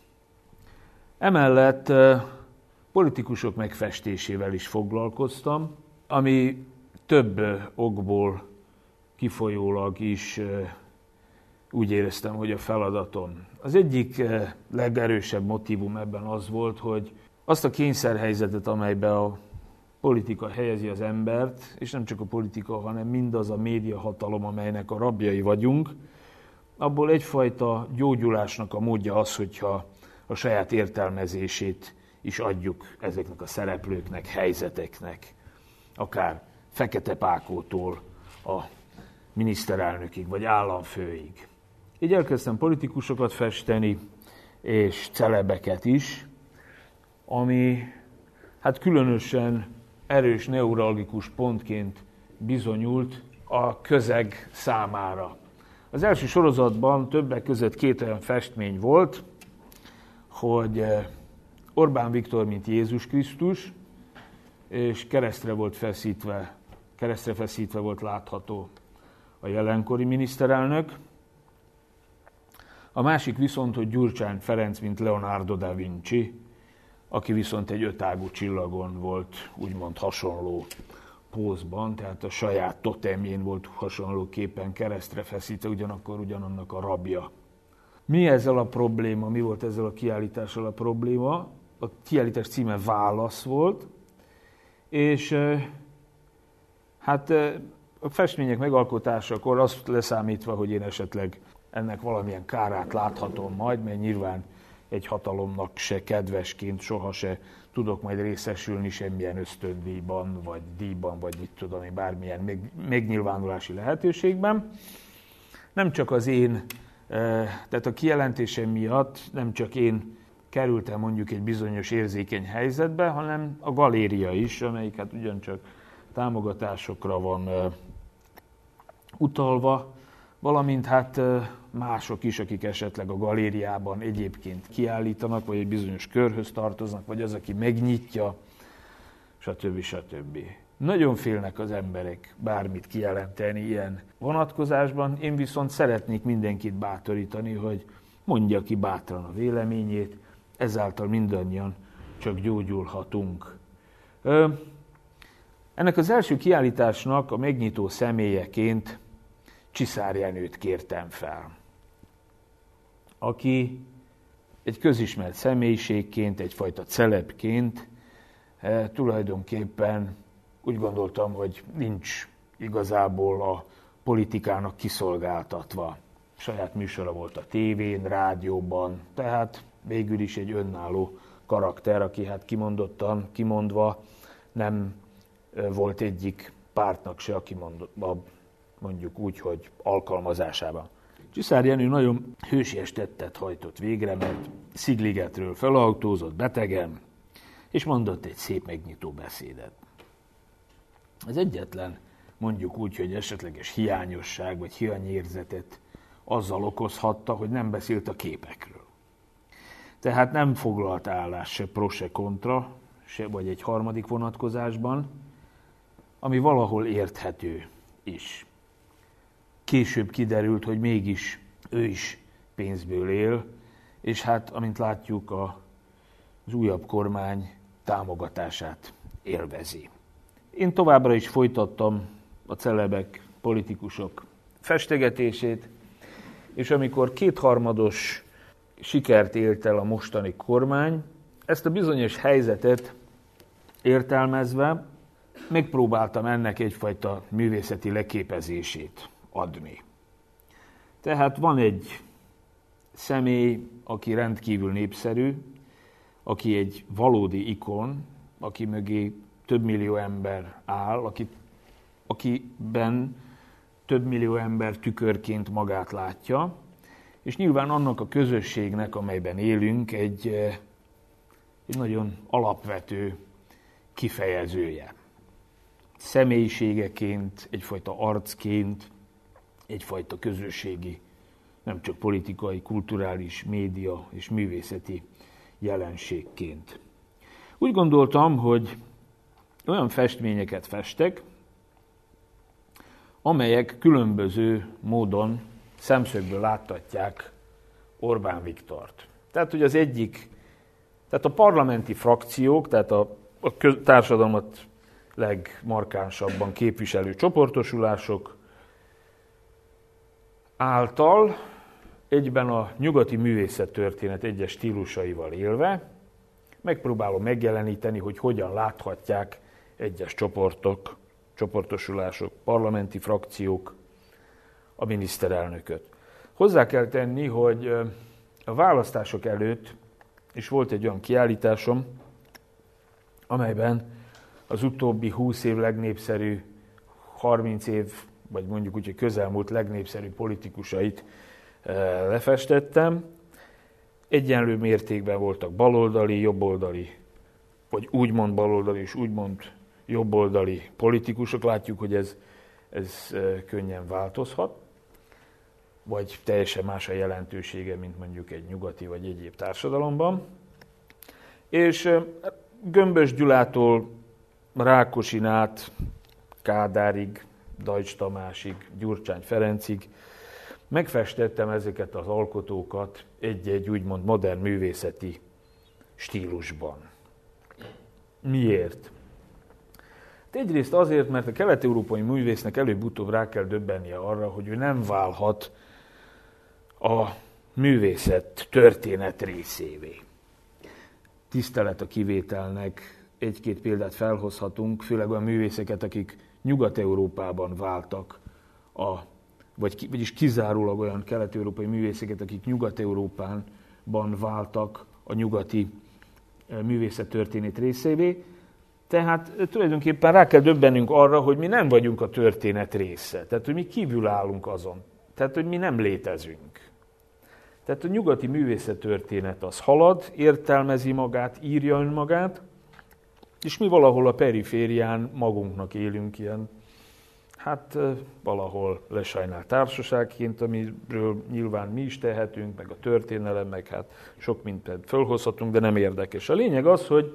Speaker 2: Emellett politikusok megfestésével is foglalkoztam, ami több okból kifolyólag is úgy éreztem, hogy a feladatom. Az egyik legerősebb motívum ebben az volt, hogy azt a kényszerhelyzetet, amelybe a politika helyezi az embert, és nem csak a politika, hanem mindaz a médiahatalom, amelynek a rabjai vagyunk, abból egyfajta gyógyulásnak a módja az, hogyha a saját értelmezését is adjuk ezeknek a szereplőknek, helyzeteknek, akár Fekete Pákótól a miniszterelnökig, vagy államfőig. Így elkezdtem politikusokat festeni, és celebeket is, ami hát különösen erős neuralgikus pontként bizonyult a közeg számára. Az első sorozatban többek között két olyan festmény volt, hogy Orbán Viktor, mint Jézus Krisztus, és keresztre volt feszítve, keresztre feszítve volt látható a jelenkori miniszterelnök. A másik viszont, hogy Gyurcsány Ferenc, mint Leonardo da Vinci, aki viszont egy ötágú csillagon volt úgymond hasonló pózban, tehát a saját totemjén volt hasonlóképpen keresztre feszítve, ugyanakkor ugyanannak a rabja. Mi ezzel a probléma, mi volt ezzel a kiállítással a probléma? A kiállítás címe Válasz volt, és hát a festmények megalkotásakor azt leszámítva, hogy én esetleg ennek valamilyen kárát láthatom majd, mert nyilván egy hatalomnak se kedvesként soha se tudok majd részesülni semmilyen ösztöndíjban, vagy díjban, vagy mit tudom én, bármilyen meg, megnyilvánulási lehetőségben. Nem csak az én, tehát a kijelentésem miatt nem csak én kerültem mondjuk egy bizonyos érzékeny helyzetbe, hanem a galéria is, amelyik hát ugyancsak támogatásokra van utalva, valamint hát mások is, akik esetleg a galériában egyébként kiállítanak, vagy egy bizonyos körhöz tartoznak, vagy az, aki megnyitja, stb. stb. Nagyon félnek az emberek bármit kijelenteni ilyen vonatkozásban, én viszont szeretnék mindenkit bátorítani, hogy mondja ki bátran a véleményét, ezáltal mindannyian csak gyógyulhatunk. Ennek az első kiállításnak a megnyitó személyeként Csiszár Jenőt kértem fel, aki egy közismert személyiségként, egyfajta celebként eh, tulajdonképpen úgy gondoltam, hogy nincs igazából a politikának kiszolgáltatva. Saját műsora volt a tévén, rádióban, tehát végül is egy önálló karakter, aki hát kimondottan, kimondva nem volt egyik pártnak se, aki mondjuk úgy, hogy alkalmazásában. Csiszár Jenő nagyon hősies tettet hajtott végre, mert Szigligetről felautózott betegen, és mondott egy szép megnyitó beszédet. Az egyetlen, mondjuk úgy, hogy esetleges hiányosság vagy hiányérzetet azzal okozhatta, hogy nem beszélt a képekről. Tehát nem foglalt állást se pro, se kontra, se vagy egy harmadik vonatkozásban, ami valahol érthető is. Később kiderült, hogy mégis ő is pénzből él, és hát, amint látjuk, az újabb kormány támogatását élvezi. Én továbbra is folytattam a celebek, politikusok festegetését, és amikor kétharmados sikert élt el a mostani kormány, ezt a bizonyos helyzetet értelmezve megpróbáltam ennek egyfajta művészeti leképezését adni. Tehát van egy személy, aki rendkívül népszerű, aki egy valódi ikon, aki mögé több millió ember áll, aki, akiben több millió ember tükörként magát látja, és nyilván annak a közösségnek, amelyben élünk, egy, egy nagyon alapvető kifejezője. Személyiségeként, egyfajta arcként, egyfajta közösségi, nem csak politikai, kulturális, média és művészeti jelenségként. Úgy gondoltam, hogy olyan festményeket festek, amelyek különböző módon szemszögből láttatják Orbán Viktort. Tehát, hogy az egyik, tehát a parlamenti frakciók, tehát a, a köz, társadalmat legmarkánsabban képviselő csoportosulások által egyben a nyugati művészettörténet egyes stílusaival élve megpróbálom megjeleníteni, hogy hogyan láthatják egyes csoportok, csoportosulások, parlamenti frakciók a miniszterelnököt. Hozzá kell tenni, hogy a választások előtt is volt egy olyan kiállításom, amelyben az utóbbi húsz év legnépszerű, harminc év, vagy mondjuk úgy, hogy közelmúlt legnépszerűbb politikusait lefestettem. Egyenlő mértékben voltak baloldali, jobboldali, vagy úgymond baloldali és úgymond jobboldali politikusok. Látjuk, hogy ez, ez könnyen változhat, vagy teljesen más a jelentősége, mint mondjuk egy nyugati vagy egyéb társadalomban. És Gömbös Gyulától Rákosin át Kádárig, Deutsch Tamásig, Gyurcsány Ferencig megfestettem ezeket az alkotókat egy-egy úgymond modern művészeti stílusban. Miért? Egyrészt azért, mert a kelet-európai művésznek előbb-utóbb rá kell döbbennie arra, hogy ő nem válhat a művészet történet részévé. Tisztelet a kivételnek, egy-két példát felhozhatunk, főleg olyan művészeket, akik Nyugat-Európában váltak, a, vagy, vagyis kizárólag olyan kelet-európai művészeket, akik Nyugat-Európában váltak a nyugati művészettörténet részévé. Tehát tulajdonképpen rá kell döbbennünk arra, hogy mi nem vagyunk a történet része. Tehát, hogy mi kívül állunk azon. Tehát, hogy mi nem létezünk. Tehát a nyugati művészettörténet az halad, értelmezi magát, írja önmagát, és mi valahol a periférián magunknak élünk ilyen, hát valahol lesajnált társaságként, amiről nyilván mi is tehetünk, meg a történelem, meg hát sok mindent fölhozhatunk, de nem érdekes. A lényeg az, hogy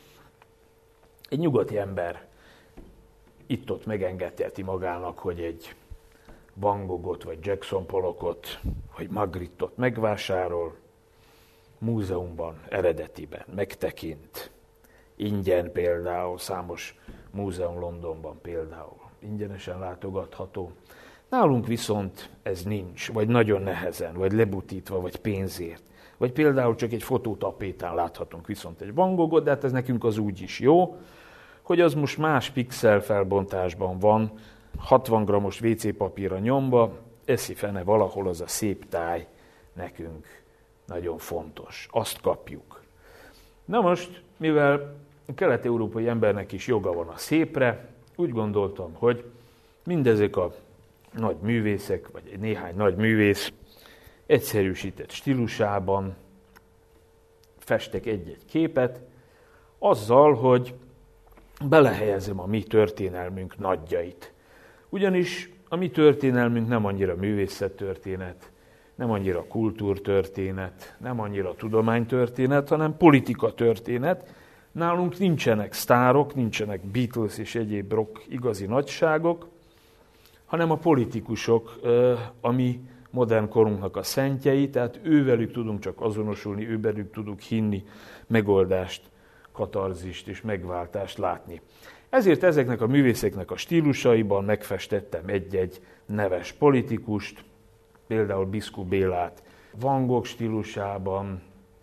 Speaker 2: egy nyugati ember itt-ott megengedheti magának, hogy egy Van Goghot, vagy Jackson Pollockot, vagy Magrittet megvásárol, múzeumban, eredetiben megtekint, ingyen például, számos múzeum Londonban például ingyenesen látogatható. Nálunk viszont ez nincs, vagy nagyon nehezen, vagy lebutítva, vagy pénzért. Vagy például csak egy fotótapétán láthatunk viszont egy Van Goghot, de hát ez nekünk az úgy is jó, hogy az most más pixel felbontásban van, hatvan grammos vé cé papírra nyomva, eszi fene valahol az a szép táj nekünk nagyon fontos. Azt kapjuk. Na most, mivel a kelet-európai embernek is joga van a szépre, úgy gondoltam, hogy mindezek a nagy művészek, vagy egy néhány nagy művész egyszerűsített stílusában festek egy-egy képet, azzal, hogy belehelyezem a mi történelmünk nagyjait. Ugyanis a mi történelmünk nem annyira művészettörténet, nem annyira kultúrtörténet, nem annyira tudománytörténet, hanem politikatörténet. Nálunk nincsenek sztárok, nincsenek Beatles és egyéb rock igazi nagyságok, hanem a politikusok, a mi modern korunknak a szentjei, tehát ővelük tudunk csak azonosulni, ővelük tudunk hinni, megoldást, katarzist és megváltást látni. Ezért ezeknek a művészeknek a stílusaiban megfestettem egy-egy neves politikust, például Biszkú Bélát Van Gogh stílusában,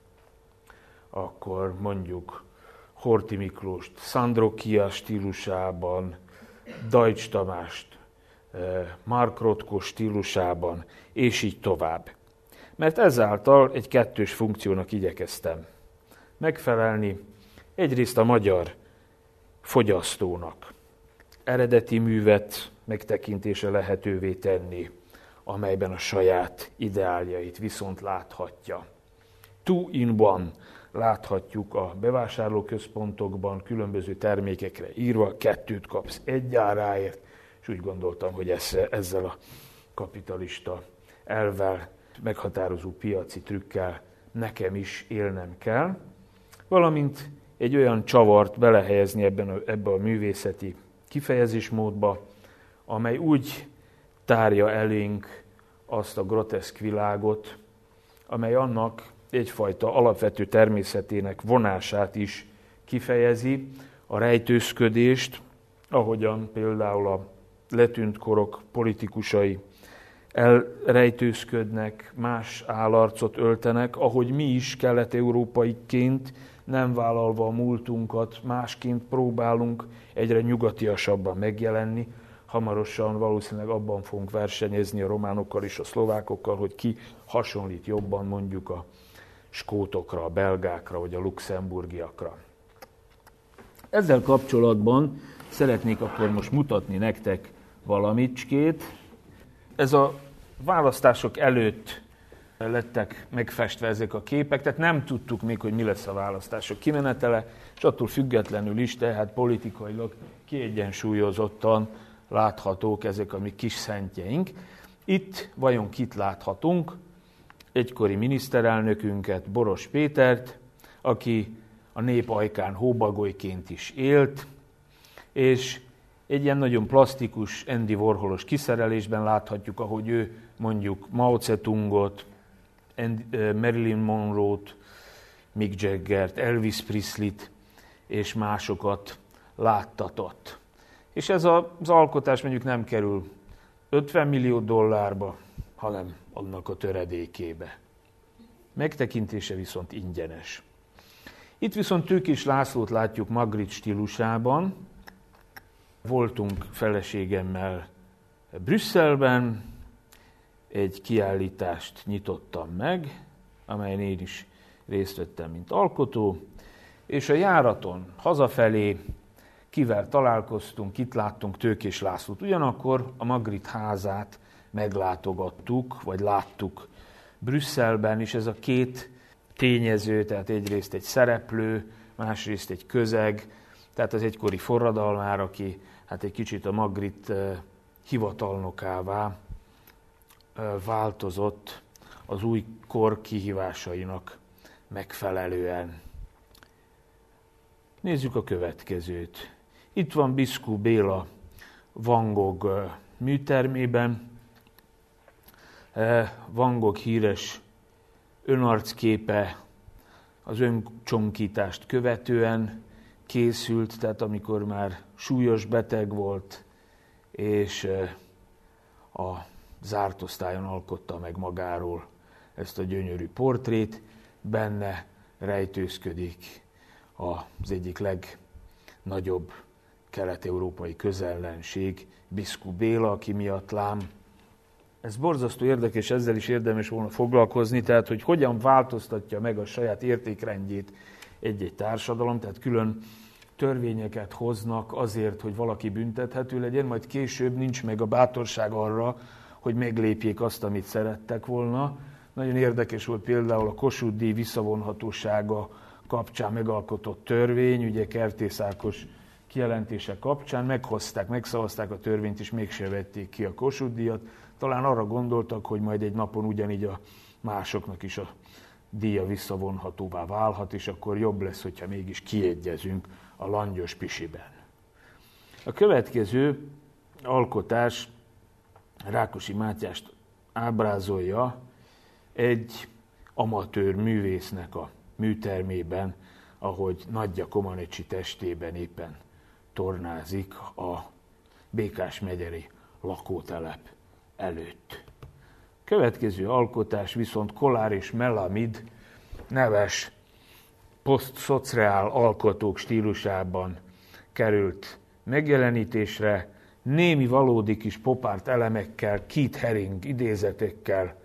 Speaker 2: akkor mondjuk Horthy Miklóst Szandrokia stílusában, Deutsch Tamást Mark Rothko stílusában, és így tovább. Mert ezáltal egy kettős funkciónak igyekeztem megfelelni. Egyrészt a magyar fogyasztónak eredeti művet megtekintése lehetővé tenni, amelyben a saját ideáljait viszont láthatja. Two in one láthatjuk a bevásárlóközpontokban, különböző termékekre írva, kettőt kapsz egy áráért, és úgy gondoltam, hogy ezzel a kapitalista elvvel, meghatározó piaci trükkel nekem is élnem kell, valamint egy olyan csavart belehelyezni ebben a, ebbe a művészeti kifejezésmódba, amely úgy tárja elénk azt a groteszk világot, amely annak egyfajta alapvető természetének vonását is kifejezi, a rejtőzködést, ahogyan például a letűnt korok politikusai elrejtőzködnek, más állarcot öltenek, ahogy mi is kelet-európaiként, nem vállalva a múltunkat, másként próbálunk egyre nyugatiasabban megjelenni. Hamarosan valószínűleg abban fogunk versenyezni a románokkal és a szlovákokkal, hogy ki hasonlít jobban mondjuk a skótokra, a belgákra vagy a luxemburgiakra. Ezzel kapcsolatban szeretnék akkor most mutatni nektek valamicskét. Ez a választások előtt lettek megfestve ezek a képek, tehát nem tudtuk még, hogy mi lesz a választások kimenetele, és attól függetlenül is, tehát politikailag kiegyensúlyozottan láthatók ezek a mi kis szentjeink. Itt vajon kit láthatunk? Egykori miniszterelnökünket, Boros Pétert, aki a nép ajkán hóbagolyként is élt, és egy ilyen nagyon plastikus, Andy Warholos kiszerelésben láthatjuk, ahogy ő mondjuk Mao Zedongot, Marilyn Monroe-t, Mick Jaggert, Elvis Presley-t és másokat láttatott. És ez az alkotás mondjuk nem kerül ötven millió dollárba, hanem annak a töredékébe. Megtekintése viszont ingyenes. Itt viszont Tőkés Lászlót látjuk Magritte stílusában. Voltunk feleségemmel Brüsszelben, egy kiállítást nyitottam meg, amelyen én is részt vettem, mint alkotó, és a járaton hazafelé kivel találkoztunk, itt láttunk Tőkés Lászlót. Ugyanakkor a Magritte házát meglátogattuk, vagy láttuk Brüsszelben, és ez a két tényező, tehát egyrészt egy szereplő, másrészt egy közeg, tehát az egykori forradalmár, aki hát egy kicsit a Magritte hivatalnokává változott az új kor kihívásainak megfelelően. Nézzük a következőt. Itt van Biszkú Béla Van Gogh műtermében. Van Gogh híres önarcképe az öncsonkítást követően készült, tehát amikor már súlyos beteg volt, és a zárt osztályon alkotta meg magáról ezt a gyönyörű portrét, benne rejtőzködik az egyik legnagyobb kelet-európai közellenség, Biskup Béla, aki miatt lám. Ez borzasztó érdekes, ezzel is érdemes volna foglalkozni, tehát hogy hogyan változtatja meg a saját értékrendjét egy-egy társadalom, tehát külön törvényeket hoznak azért, hogy valaki büntethető legyen, majd később nincs meg a bátorság arra, hogy meglépjék azt, amit szerettek volna. Nagyon érdekes volt például a Kossuth-díj visszavonhatósága kapcsán megalkotott törvény, ugye Kertész Ákos kijelentése kapcsán meghozták, megszavazták a törvényt, és mégse vették ki a Kossuth-díjat. Talán arra gondoltak, hogy majd egy napon ugyanígy a másoknak is a díja visszavonhatóvá válhat, és akkor jobb lesz, hogyha mégis kiegyezünk a langyos pisiben. A következő alkotás Rákosi Mátyást ábrázolja egy amatőr művésznek a műtermében, ahogy Nagyja Komanecsi testében éppen tornázik a Békás-megyeri lakótelep előtt. Következő alkotás viszont Kollár és Melamid neves posztszociál alkotók stílusában került megjelenítésre, némi valódi kis popárt elemekkel, Keith Haring idézetekkel,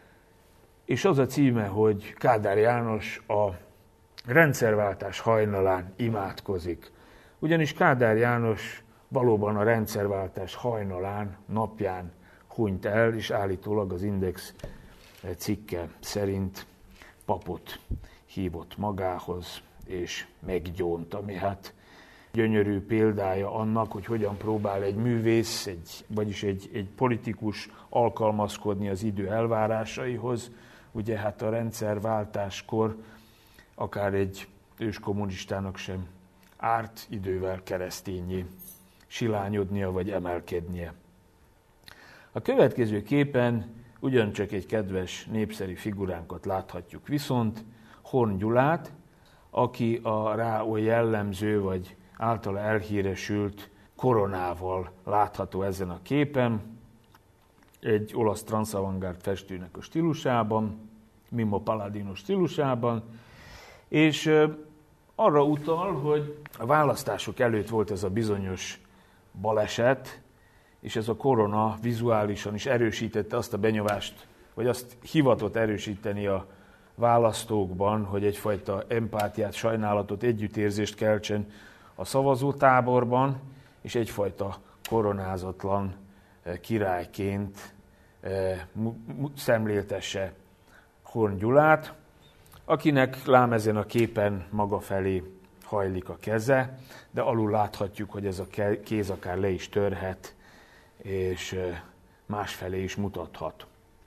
Speaker 2: és az a címe, hogy Kádár János a rendszerváltás hajnalán imádkozik. Ugyanis Kádár János valóban a rendszerváltás hajnalán, napján hunyt el, és állítólag az Index cikke szerint papot hívott magához, és meggyónt, ami hát gyönyörű példája annak, hogy hogyan próbál egy művész, egy, vagyis egy, egy politikus alkalmazkodni az idő elvárásaihoz. Ugye hát a rendszerváltáskor akár egy őskommunistának sem árt idővel keresztényé silányodnia vagy emelkednie. A következő képen ugyancsak egy kedves, népszerű figuránkat láthatjuk viszont, Horn Gyulát, aki a rá oly jellemző vagy általa elhíresült koronával látható ezen a képen, egy olasz transzavantgárd festőnek a stílusában, Mimmo Palladino stílusában, és arra utal, hogy a választások előtt volt ez a bizonyos baleset, és ez a korona vizuálisan is erősítette azt a benyomást, vagy azt hivatott erősíteni a választókban, hogy egyfajta empátiát, sajnálatot, együttérzést keltsen a szavazótáborban, és egyfajta koronázatlan királyként szemléltesse Horn Gyulát, akinek lám ezen a képen maga felé hajlik a keze, de alul láthatjuk, hogy ez a kéz akár le is törhet, és másfelé is mutathat.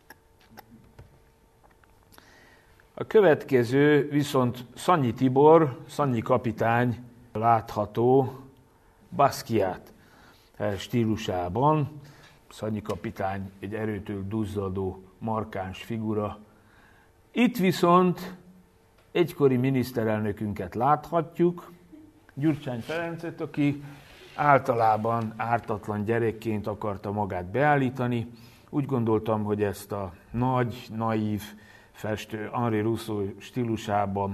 Speaker 2: A következő viszont Szanyi Tibor, Szanyi kapitány látható Basquiat stílusában. Szanyi kapitány egy erőtől duzzadó, markáns figura. Itt viszont egykori miniszterelnökünket láthatjuk, Gyurcsány Ferencet, aki általában ártatlan gyerekként akarta magát beállítani. Úgy gondoltam, hogy ezt a nagy, naív festő Henri Rousseau stílusában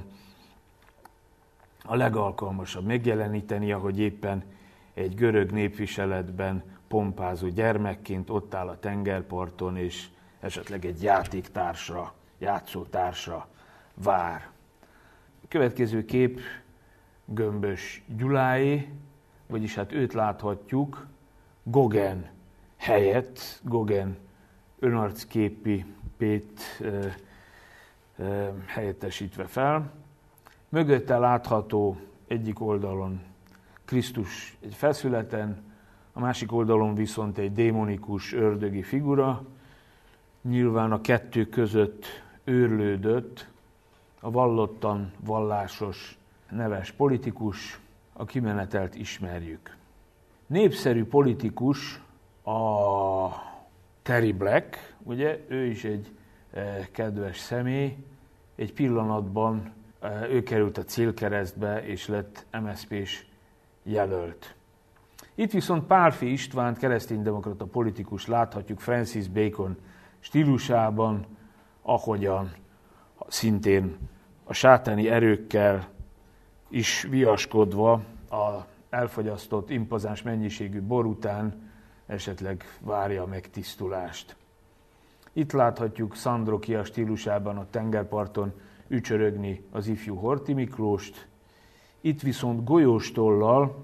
Speaker 2: a legalkalmasabb megjeleníteni, ahogy éppen egy görög népviseletben pompázó gyermekként ott áll a tengerparton, és esetleg egy játéktársra, játszótársra vár. A következő kép Gömbös Gyuláé, vagyis hát őt láthatjuk Gauguin helyett, Gauguin önarcképét e, e, helyettesítve fel. Mögötte látható egyik oldalon Krisztus egy feszületen, a másik oldalon viszont egy démonikus ördögi figura. Nyilván a kettő között őrlődött a vallottan vallásos neves politikus, a kimenetelt ismerjük. Népszerű politikus a Terry Black, ugye, ő is egy e, kedves személy, egy pillanatban e, ő került a célkeresztbe, és lett em es zé pés jelölt. Itt viszont Pálffy Istvánt, kereszténydemokrata politikus láthatjuk Francis Bacon stílusában, ahogyan szintén a sátáni erőkkel is viaskodva a elfogyasztott impozáns mennyiségű bor után esetleg várja a megtisztulást. Itt láthatjuk Szandrokia stílusában a tengerparton ücsörögni az ifjú Horthy Miklóst, itt viszont golyóstollal,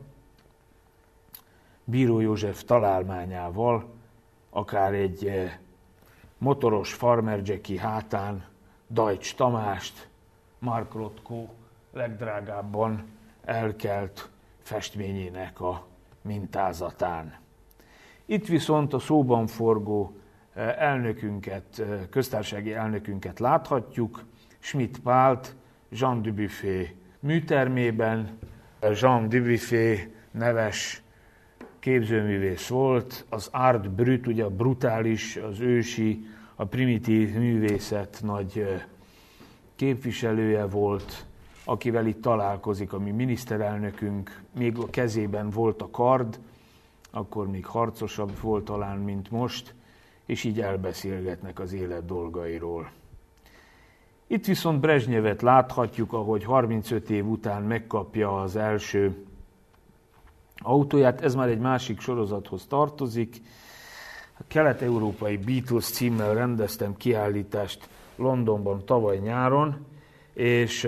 Speaker 2: Bíró József találmányával, akár egy motoros Farmer Jackie hátán Deutsch Tamást, Mark Rothko legdrágábban elkelt festményének a mintázatán. Itt viszont a szóban forgó elnökünket, köztársasági elnökünket láthatjuk, Schmidt Pált, Jean Dubuffet műtermében. Jean Dubuffet neves képzőművész volt, az art brut, ugye a brutális, az ősi, a primitív művészet nagy képviselője volt, akivel itt találkozik a mi miniszterelnökünk, még a kezében volt a kard, akkor még harcosabb volt talán, mint most, és így elbeszélgetnek az élet dolgairól. Itt viszont Brezsnyevet láthatjuk, ahogy harmincöt év után megkapja az első autóját, ez már egy másik sorozathoz tartozik. A kelet-európai Beatles címmel rendeztem kiállítást Londonban tavaly nyáron, és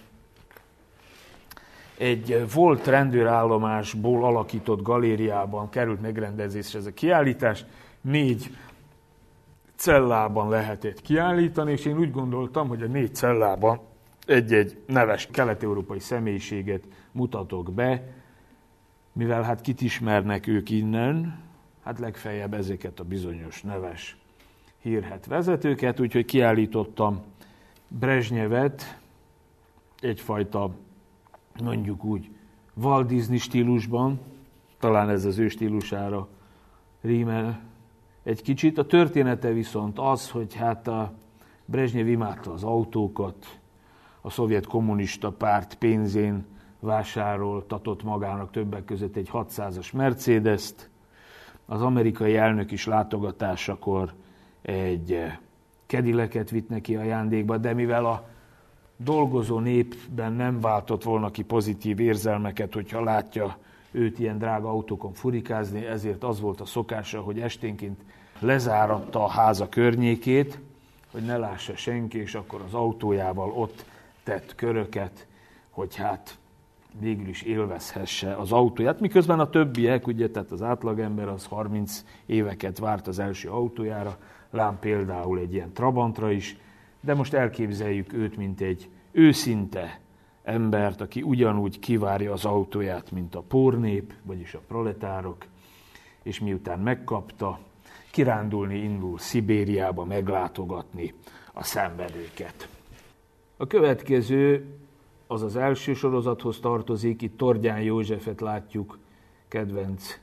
Speaker 2: egy volt rendőrállomásból alakított galériában került megrendezésre ez a kiállítás, négy cellában lehetett kiállítani, és én úgy gondoltam, hogy a négy cellában egy-egy neves kelet-európai személyiséget mutatok be, mivel hát kit ismernek ők innen, hát legfeljebb ezeket a bizonyos neves hírhedt vezetőket, úgyhogy kiállítottam Brezsnyevet egyfajta, mondjuk úgy, Walt Disney stílusban, talán ez az ő stílusára rímel egy kicsit. A története viszont az, hogy hát a Brezsnyev imádta az autókat, a szovjet kommunista párt pénzén vásároltatott magának többek között egy hatszázas Mercedest, az amerikai elnök is látogatásakor egy Cadillacet vitt neki ajándékba, de mivel a dolgozó népben nem váltott volna ki pozitív érzelmeket, hogyha látja őt ilyen drága autókon furikázni, ezért az volt a szokása, hogy esténként lezáratta a háza környékét, hogy ne lássa senki, és akkor az autójával ott tett köröket, hogy hát végül is élvezhesse az autóját, miközben a többiek, ugye, tehát az átlagember az harminc éveket várt az első autójára, lám például egy ilyen Trabantra is, de most elképzeljük őt, mint egy őszinte embert, aki ugyanúgy kivárja az autóját, mint a pórnép, vagyis a proletárok, és miután megkapta, kirándulni indul Szibériába, meglátogatni a szenvedőket. A következő, az az első sorozathoz tartozik, itt Tordján Józsefet látjuk, kedvenc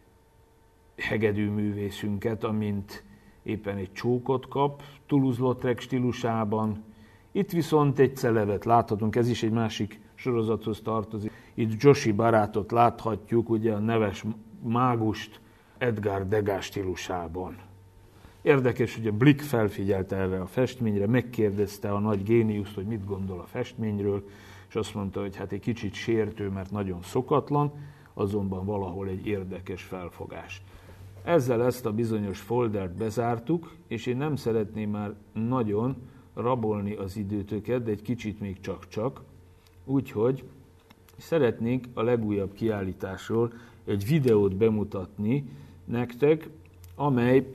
Speaker 2: hegedűművészünket, amint éppen egy csókot kap, Toulouse-Lautrec stílusában. Itt viszont egy celevet láthatunk, ez is egy másik sorozathoz tartozik. Itt Joshi barátot láthatjuk, ugye a neves mágust Edgar Degas stílusában. Érdekes, hogy a Blick felfigyelt erre a festményre, megkérdezte a nagy géniuszt, hogy mit gondol a festményről, és azt mondta, hogy hát egy kicsit sértő, mert nagyon szokatlan, azonban valahol egy érdekes felfogás. Ezzel ezt a bizonyos foldert bezártuk, és én nem szeretném már nagyon rabolni az időtöket, de egy kicsit még csak-csak, úgyhogy szeretnénk a legújabb kiállításról egy videót bemutatni nektek, amely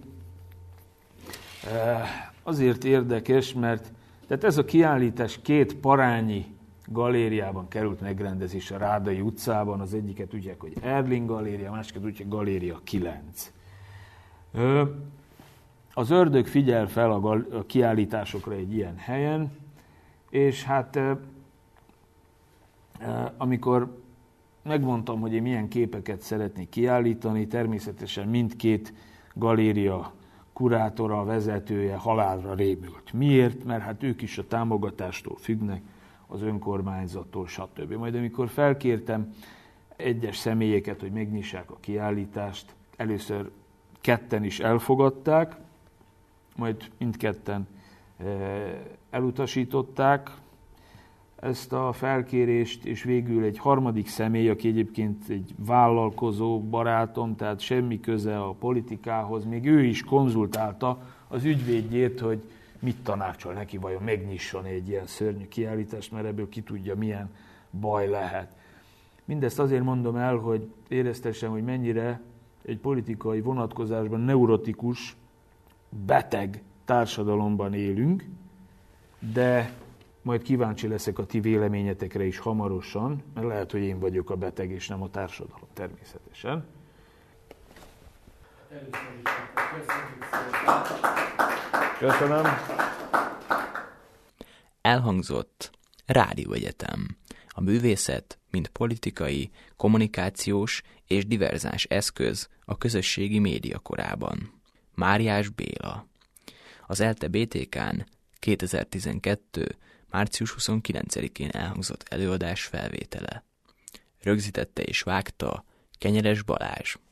Speaker 2: azért érdekes, mert tehát ez a kiállítás két parányi galériában került megrendezésre a Rádai utcában, az egyiket tudják, hogy Erling galéria, a másikat tudják, Galéria kilenc. Az ördög figyel fel a, gal- a kiállításokra egy ilyen helyen, és hát amikor megmondtam, hogy én milyen képeket szeretnék kiállítani, természetesen mindkét galéria kurátora, vezetője halálra rémült. Miért? Mert hát ők is a támogatástól függnek, az önkormányzattól, stb. Majd amikor felkértem egyes személyeket, hogy megnyissák a kiállítást. Először ketten is elfogadták, majd mindketten elutasították ezt a felkérést, és végül egy harmadik személy, aki egyébként egy vállalkozó barátom, tehát semmi köze a politikához, még ő is konzultálta az ügyvédjét, hogy mit tanácsol neki, vajon megnyisson egy ilyen szörnyű kiállítást, mert ebből ki tudja, milyen baj lehet. Mindezt azért mondom el, hogy éreztessem, hogy mennyire egy politikai vonatkozásban neurotikus, beteg társadalomban élünk, de majd kíváncsi leszek a ti véleményetekre is hamarosan, mert lehet, hogy én vagyok a beteg, és nem a társadalom természetesen. Köszönöm.
Speaker 1: Elhangzott Rádióegyetem. A művészet, mint politikai, kommunikációs és diverzáns eszköz a közösségi média korában. Máriás Béla. Az ELTE bé té ká-n kétezer-tizenkettő. március huszonkilencedikén elhangzott előadás felvétele. Rögzítette és vágta Kenyeres Balázs.